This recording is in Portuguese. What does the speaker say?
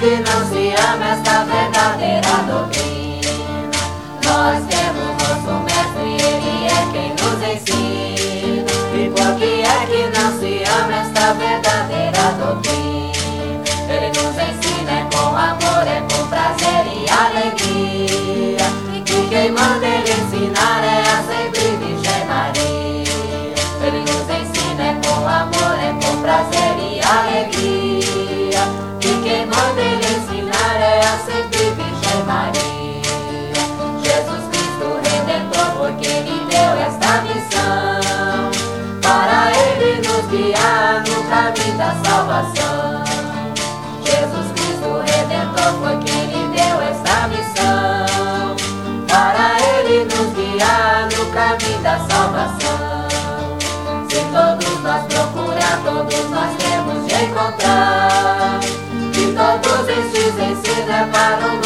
que não se ama esta verdadeira doutrina? Nós temos nosso mestre, ele é quem nos ensina. E por que é que não se ama esta verdadeira doutrina? Ele nos ensina é com amor, é com prazer e alegria. E quem manda ele ensinar é a sempre Virgem Maria. Ele nos ensina é com amor, é com prazer e alegria. E quem manda ele ensinar é a sempre Virgem Maria. Jesus Cristo Redentor, porque ele deu esta missão, para ele nos guiar no caminho da salvação. Jesus Cristo Redentor, porque ele deu esta missão, para ele nos guiar no caminho da salvação. Se todos nós procurar, todos nós temos de encontrar. E todos estes ensinos é para o